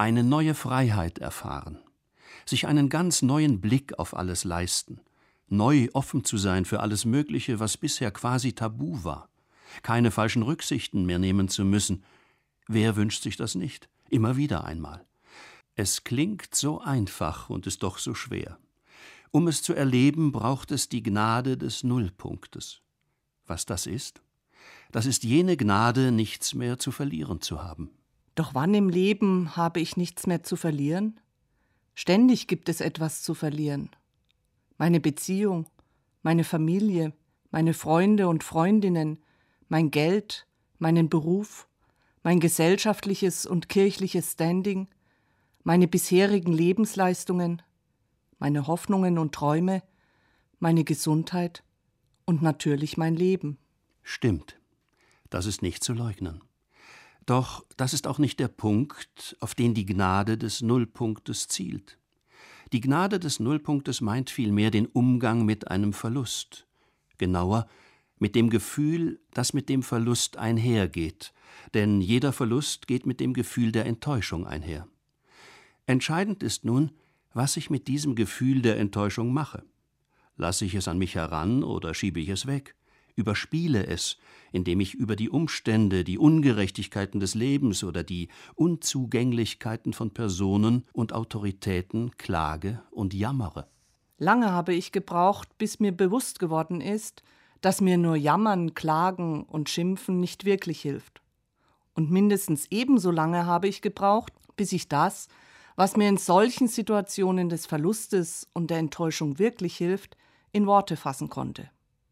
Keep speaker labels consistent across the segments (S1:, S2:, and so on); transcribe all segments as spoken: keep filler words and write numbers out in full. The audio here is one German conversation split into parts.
S1: eine neue Freiheit erfahren, sich einen ganz neuen Blick auf alles leisten, neu offen zu sein für alles Mögliche, was bisher quasi tabu war, keine falschen Rücksichten mehr nehmen zu müssen. Wer wünscht sich das nicht? Immer wieder einmal. Es klingt so einfach und ist doch so schwer. Um es zu erleben, braucht es die Gnade des Nullpunktes. Was das ist? Das ist jene Gnade, nichts mehr zu verlieren zu haben.
S2: Doch wann im Leben habe ich nichts mehr zu verlieren? Ständig gibt es etwas zu verlieren. Meine Beziehung, meine Familie, meine Freunde und Freundinnen, mein Geld, meinen Beruf, mein gesellschaftliches und kirchliches Standing, meine bisherigen Lebensleistungen, meine Hoffnungen und Träume, meine Gesundheit und natürlich mein Leben.
S1: Stimmt, das ist nicht zu leugnen. Doch das ist auch nicht der Punkt, auf den die Gnade des Nullpunktes zielt. Die Gnade des Nullpunktes meint vielmehr den Umgang mit einem Verlust. Genauer, mit dem Gefühl, das mit dem Verlust einhergeht. Denn jeder Verlust geht mit dem Gefühl der Enttäuschung einher. Entscheidend ist nun, was ich mit diesem Gefühl der Enttäuschung mache. Lasse ich es an mich heran oder schiebe ich es weg? Überspiele es, indem ich über die Umstände, die Ungerechtigkeiten des Lebens oder die Unzugänglichkeiten von Personen und Autoritäten klage und jammere.
S2: Lange habe ich gebraucht, bis mir bewusst geworden ist, dass mir nur Jammern, Klagen und Schimpfen nicht wirklich hilft. Und mindestens ebenso lange habe ich gebraucht, bis ich das, was mir in solchen Situationen des Verlustes und der Enttäuschung wirklich hilft, in Worte fassen konnte.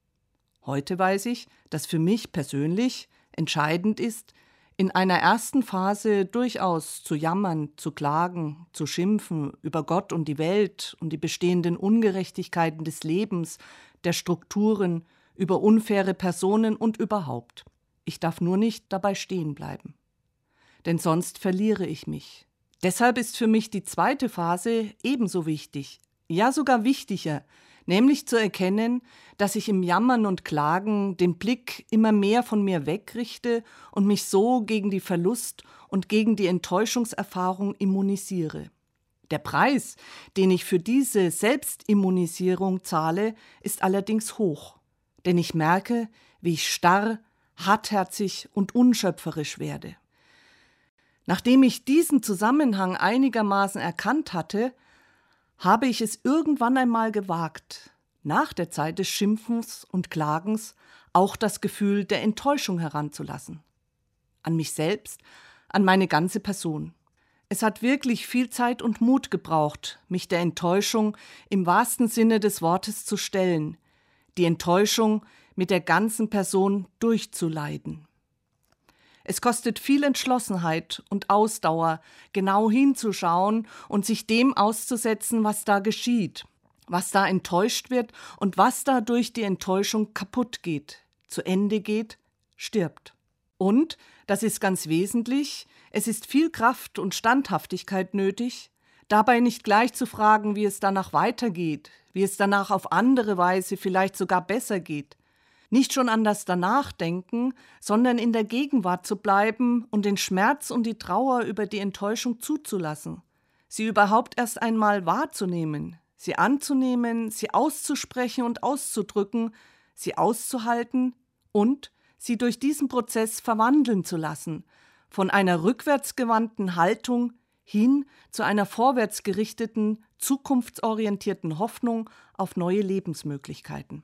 S2: Heute weiß ich, dass für mich persönlich entscheidend ist, in einer ersten Phase durchaus zu jammern, zu klagen, zu schimpfen über Gott und die Welt und die bestehenden Ungerechtigkeiten des Lebens, der Strukturen, über unfaire Personen und überhaupt. Ich darf nur nicht dabei stehen bleiben. Denn sonst verliere ich mich. Deshalb ist für mich die zweite Phase ebenso wichtig, ja sogar wichtiger, nämlich zu erkennen, dass ich im Jammern und Klagen den Blick immer mehr von mir wegrichte und mich so gegen die Verlust- und gegen die Enttäuschungserfahrung immunisiere. Der Preis, den ich für diese Selbstimmunisierung zahle, ist allerdings hoch, denn ich merke, wie ich starr, hartherzig und unschöpferisch werde. Nachdem ich diesen Zusammenhang einigermaßen erkannt hatte, habe ich es irgendwann einmal gewagt, nach der Zeit des Schimpfens und Klagens auch das Gefühl der Enttäuschung heranzulassen. An mich selbst, an meine ganze Person. Es hat wirklich viel Zeit und Mut gebraucht, mich der Enttäuschung im wahrsten Sinne des Wortes zu stellen, die Enttäuschung mit der ganzen Person durchzuleiden. Es kostet viel Entschlossenheit und Ausdauer, genau hinzuschauen und sich dem auszusetzen, was da geschieht, was da enttäuscht wird und was da durch die Enttäuschung kaputt geht, zu Ende geht, stirbt. Und, das ist ganz wesentlich, es ist viel Kraft und Standhaftigkeit nötig, dabei nicht gleich zu fragen, wie es danach weitergeht, wie es danach auf andere Weise vielleicht sogar besser geht. Nicht schon an das Danach denken, sondern in der Gegenwart zu bleiben und den Schmerz und die Trauer über die Enttäuschung zuzulassen. Sie überhaupt erst einmal wahrzunehmen, sie anzunehmen, sie auszusprechen und auszudrücken, sie auszuhalten und sie durch diesen Prozess verwandeln zu lassen, von einer rückwärtsgewandten Haltung hin zu einer vorwärtsgerichteten, zukunftsorientierten Hoffnung auf neue Lebensmöglichkeiten.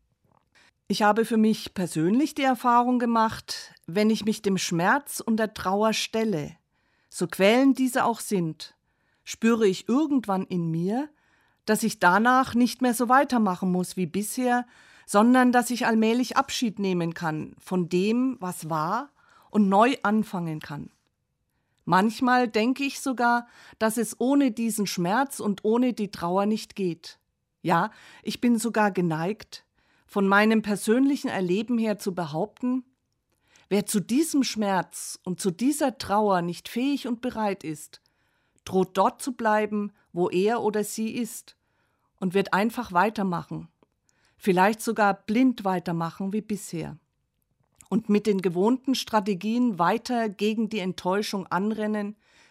S2: Ich habe für mich persönlich die Erfahrung gemacht, wenn ich mich dem Schmerz und der Trauer stelle, so quälend diese auch sind, spüre ich irgendwann in mir, dass ich danach nicht mehr so weitermachen muss wie bisher, sondern dass ich allmählich Abschied nehmen kann von dem, was war, und neu anfangen kann. Manchmal denke ich sogar, dass es ohne diesen Schmerz und ohne die Trauer nicht geht. Ja, ich bin sogar geneigt, von meinem persönlichen Erleben her zu behaupten, wer zu diesem Schmerz und zu dieser Trauer nicht fähig und bereit ist, droht dort zu bleiben, wo er oder sie ist, und wird einfach weitermachen, vielleicht sogar blind weitermachen wie bisher und mit den gewohnten Strategien weiter gegen die Enttäuschung anrennen,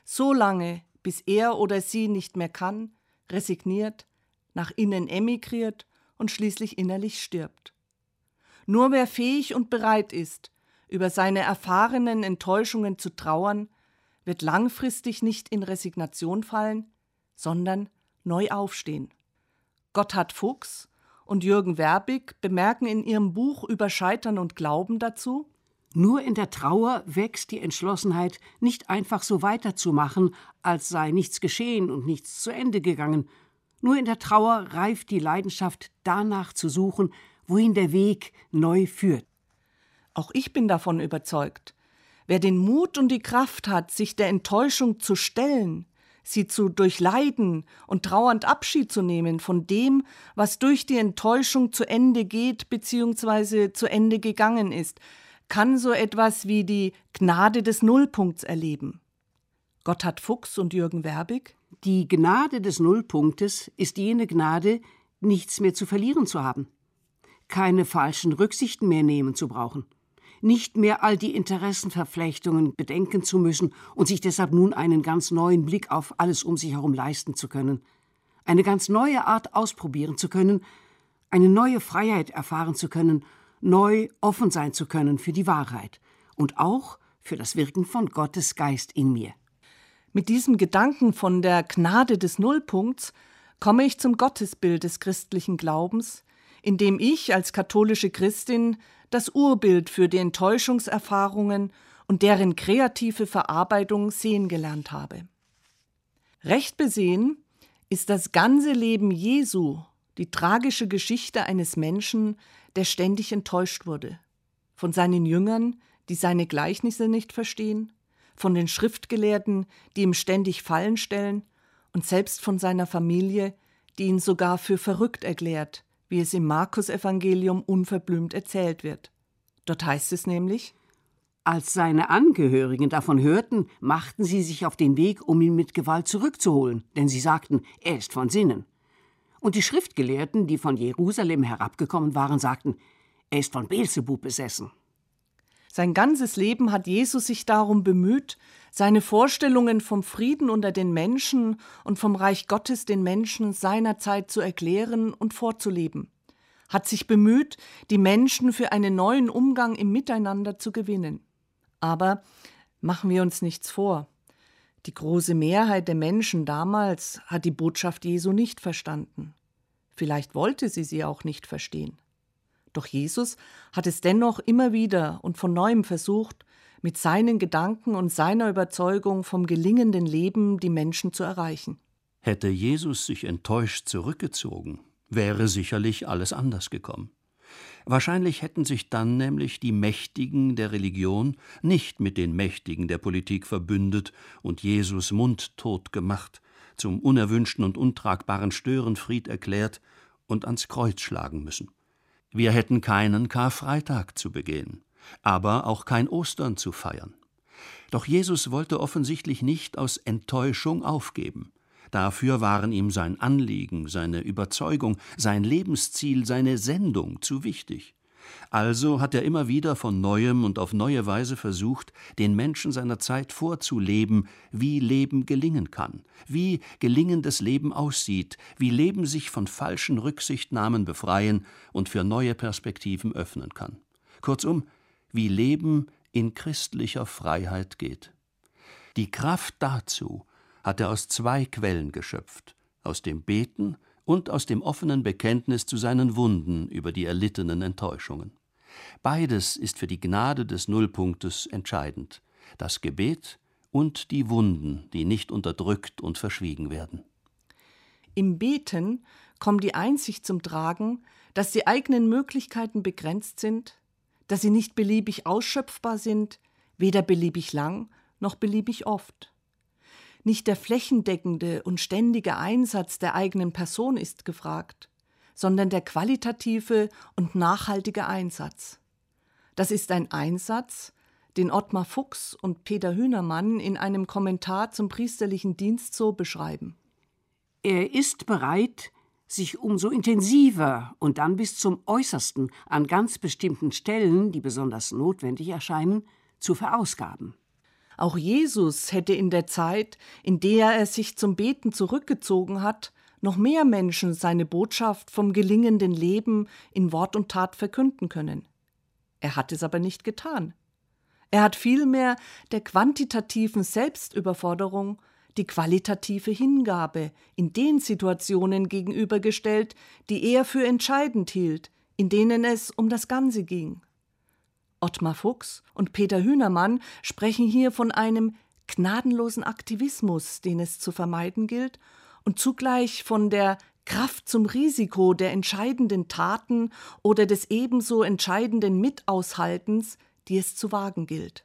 S2: so lange, bis er oder sie nicht mehr kann, resigniert, nach innen emigriert und schließlich innerlich stirbt. Nur wer fähig und bereit ist, über seine erfahrenen Enttäuschungen zu trauern, wird langfristig nicht in Resignation fallen, sondern neu aufstehen. Gotthard Fuchs und Jürgen Werbig bemerken in ihrem Buch über Scheitern und Glauben dazu:
S3: Nur in der Trauer wächst die Entschlossenheit, nicht einfach so weiterzumachen, als sei nichts geschehen und nichts zu Ende gegangen. Nur in der Trauer reift die Leidenschaft, danach zu suchen, wohin der Weg neu führt.
S2: Auch ich bin davon überzeugt, wer den Mut und die Kraft hat, sich der Enttäuschung zu stellen, sie zu durchleiden und trauernd Abschied zu nehmen von dem, was durch die Enttäuschung zu Ende geht bzw. zu Ende gegangen ist, kann so etwas wie die Gnade des Nullpunkts erleben. Gotthard Fuchs und Jürgen Werbig:
S3: Die Gnade des Nullpunktes ist jene Gnade, nichts mehr zu verlieren zu haben, keine falschen Rücksichten mehr nehmen zu brauchen, nicht mehr all die Interessenverflechtungen bedenken zu müssen und sich deshalb nun einen ganz neuen Blick auf alles um sich herum leisten zu können, eine ganz neue Art ausprobieren zu können, eine neue Freiheit erfahren zu können, neu offen sein zu können für die Wahrheit und auch für das Wirken von Gottes Geist in mir.
S2: Mit diesem Gedanken von der Gnade des Nullpunkts komme ich zum Gottesbild des christlichen Glaubens, in dem ich als katholische Christin das Urbild für die Enttäuschungserfahrungen und deren kreative Verarbeitung sehen gelernt habe. Recht besehen ist das ganze Leben Jesu die tragische Geschichte eines Menschen, der ständig enttäuscht wurde. Von seinen Jüngern, die seine Gleichnisse nicht verstehen, von den Schriftgelehrten, die ihm ständig Fallen stellen, und selbst von seiner Familie, die ihn sogar für verrückt erklärt, wie es im Markus-Evangelium unverblümt erzählt wird. Dort heißt es nämlich:
S3: Als seine Angehörigen davon hörten, machten sie sich auf den Weg, um ihn mit Gewalt zurückzuholen, denn sie sagten, er ist von Sinnen. Und die Schriftgelehrten, die von Jerusalem herabgekommen waren, sagten, er ist von Beelzebub besessen.
S2: Sein ganzes Leben hat Jesus sich darum bemüht, seine Vorstellungen vom Frieden unter den Menschen und vom Reich Gottes den Menschen seiner Zeit zu erklären und vorzuleben, hat sich bemüht, die Menschen für einen neuen Umgang im Miteinander zu gewinnen. Aber machen wir uns nichts vor. Die große Mehrheit der Menschen damals hat die Botschaft Jesu nicht verstanden. Vielleicht wollte sie sie auch nicht verstehen. Doch Jesus hat es dennoch immer wieder und von neuem versucht, mit seinen Gedanken und seiner Überzeugung vom gelingenden Leben die Menschen zu erreichen.
S1: Hätte Jesus sich enttäuscht zurückgezogen, wäre sicherlich alles anders gekommen. Wahrscheinlich hätten sich dann nämlich die Mächtigen der Religion nicht mit den Mächtigen der Politik verbündet und Jesus mundtot gemacht, zum unerwünschten und untragbaren Störenfried erklärt und ans Kreuz schlagen müssen. Wir hätten keinen Karfreitag zu begehen, aber auch kein Ostern zu feiern. Doch Jesus wollte offensichtlich nicht aus Enttäuschung aufgeben. Dafür waren ihm sein Anliegen, seine Überzeugung, sein Lebensziel, seine Sendung zu wichtig. Also hat er immer wieder von Neuem und auf neue Weise versucht, den Menschen seiner Zeit vorzuleben, wie Leben gelingen kann, wie gelingendes Leben aussieht, wie Leben sich von falschen Rücksichtnahmen befreien und für neue Perspektiven öffnen kann. Kurzum, wie Leben in christlicher Freiheit geht. Die Kraft dazu hat er aus zwei Quellen geschöpft, aus dem Beten und aus dem offenen Bekenntnis zu seinen Wunden über die erlittenen Enttäuschungen. Beides ist für die Gnade des Nullpunktes entscheidend, das Gebet und die Wunden, die nicht unterdrückt und verschwiegen werden.
S2: Im Beten kommt die Einsicht zum Tragen, dass die eigenen Möglichkeiten begrenzt sind, dass sie nicht beliebig ausschöpfbar sind, weder beliebig lang noch beliebig oft. Nicht der flächendeckende und ständige Einsatz der eigenen Person ist gefragt, sondern der qualitative und nachhaltige Einsatz. Das ist ein Einsatz, den Ottmar Fuchs und Peter Hühnermann in einem Kommentar zum priesterlichen Dienst so beschreiben.
S3: Er ist bereit, sich umso intensiver und dann bis zum Äußersten an ganz bestimmten Stellen, die besonders notwendig erscheinen, zu verausgaben.
S2: Auch Jesus hätte in der Zeit, in der er sich zum Beten zurückgezogen hat, noch mehr Menschen seine Botschaft vom gelingenden Leben in Wort und Tat verkünden können. Er hat es aber nicht getan. Er hat vielmehr der quantitativen Selbstüberforderung die qualitative Hingabe in den Situationen gegenübergestellt, die er für entscheidend hielt, in denen es um das Ganze ging. Ottmar Fuchs und Peter Hünermann sprechen hier von einem gnadenlosen Aktivismus, den es zu vermeiden gilt, und zugleich von der Kraft zum Risiko der entscheidenden Taten oder des ebenso entscheidenden Mitaushaltens, die es zu wagen gilt.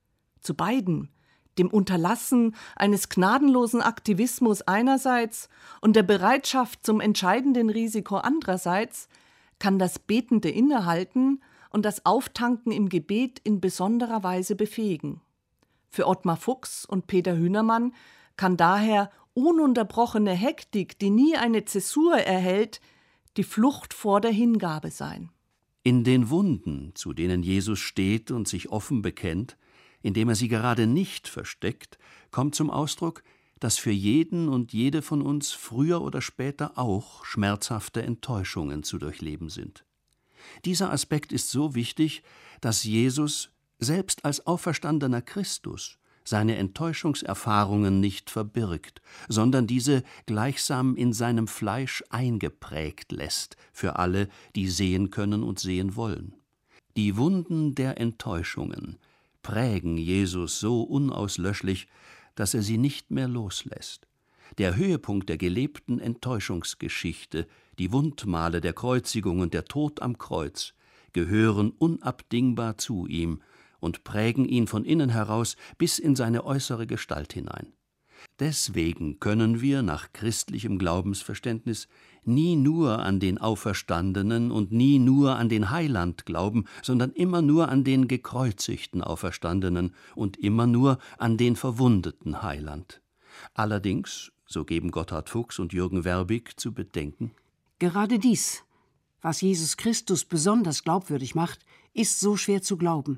S2: Zu beiden, dem Unterlassen eines gnadenlosen Aktivismus einerseits und der Bereitschaft zum entscheidenden Risiko andererseits, kann das betende Innehalten und das Auftanken im Gebet in besonderer Weise befähigen. Für Ottmar Fuchs und Peter Hünermann kann daher ununterbrochene Hektik, die nie eine Zäsur erhält, die Flucht vor der Hingabe sein.
S1: In den Wunden, zu denen Jesus steht und sich offen bekennt, indem er sie gerade nicht versteckt, kommt zum Ausdruck, dass für jeden und jede von uns früher oder später auch schmerzhafte Enttäuschungen zu durchleben sind. Dieser Aspekt ist so wichtig, dass Jesus, selbst als auferstandener Christus, seine Enttäuschungserfahrungen nicht verbirgt, sondern diese gleichsam in seinem Fleisch eingeprägt lässt für alle, die sehen können und sehen wollen. Die Wunden der Enttäuschungen prägen Jesus so unauslöschlich, dass er sie nicht mehr loslässt. Der Höhepunkt der gelebten Enttäuschungsgeschichte, die Wundmale der Kreuzigung und der Tod am Kreuz, gehören unabdingbar zu ihm und prägen ihn von innen heraus bis in seine äußere Gestalt hinein. Deswegen können wir nach christlichem Glaubensverständnis nie nur an den Auferstandenen und nie nur an den Heiland glauben, sondern immer nur an den gekreuzigten Auferstandenen und immer nur an den verwundeten Heiland. Allerdings, so geben Gotthard Fuchs und Jürgen Werbig zu bedenken,
S3: gerade dies, was Jesus Christus besonders glaubwürdig macht, ist so schwer zu glauben.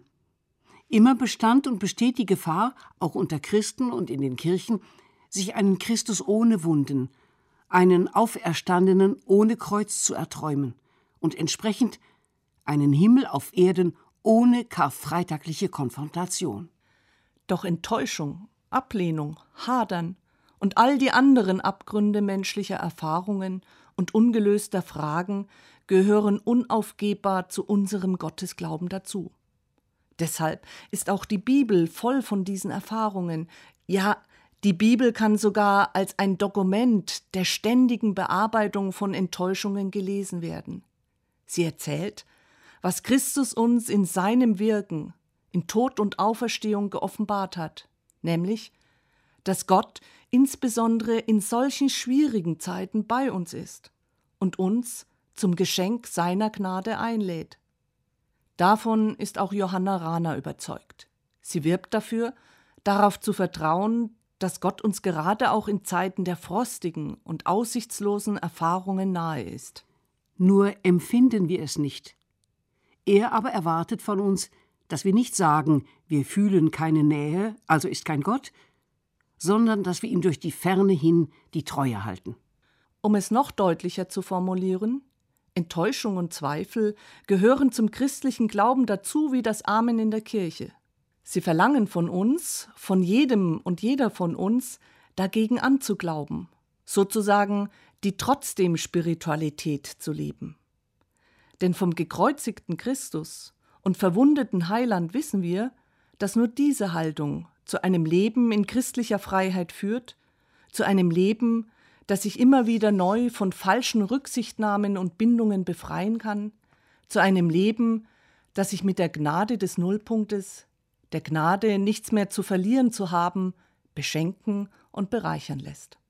S3: Immer bestand und besteht die Gefahr, auch unter Christen und in den Kirchen, sich einen Christus ohne Wunden, einen Auferstandenen ohne Kreuz zu erträumen und entsprechend einen Himmel auf Erden ohne karfreitagliche Konfrontation.
S2: Doch Enttäuschung, Ablehnung, Hadern und all die anderen Abgründe menschlicher Erfahrungen und ungelöster Fragen gehören unaufgehbar zu unserem Gottesglauben dazu. Deshalb ist auch die Bibel voll von diesen Erfahrungen. Ja, die Bibel kann sogar als ein Dokument der ständigen Bearbeitung von Enttäuschungen gelesen werden. Sie erzählt, was Christus uns in seinem Wirken, in Tod und Auferstehung geoffenbart hat, nämlich, dass Gott insbesondere in solchen schwierigen Zeiten bei uns ist und uns zum Geschenk seiner Gnade einlädt. Davon ist auch Johanna Rahner überzeugt. Sie wirbt dafür, darauf zu vertrauen, dass Gott uns gerade auch in Zeiten der frostigen und aussichtslosen Erfahrungen nahe ist.
S3: Nur empfinden wir es nicht. Er aber erwartet von uns, dass wir nicht sagen, wir fühlen keine Nähe, also ist kein Gott, sondern dass wir ihm durch die Ferne hin die Treue halten.
S2: Um es noch deutlicher zu formulieren: Enttäuschung und Zweifel gehören zum christlichen Glauben dazu wie das Amen in der Kirche. Sie verlangen von uns, von jedem und jeder von uns, dagegen anzuglauben, sozusagen die trotzdem Spiritualität zu leben. Denn vom gekreuzigten Christus und verwundeten Heiland wissen wir, dass nur diese Haltung zu einem Leben in christlicher Freiheit führt, zu einem Leben, das sich immer wieder neu von falschen Rücksichtnahmen und Bindungen befreien kann, zu einem Leben, das sich mit der Gnade des Nullpunktes, der Gnade, nichts mehr zu verlieren zu haben, beschenken und bereichern lässt.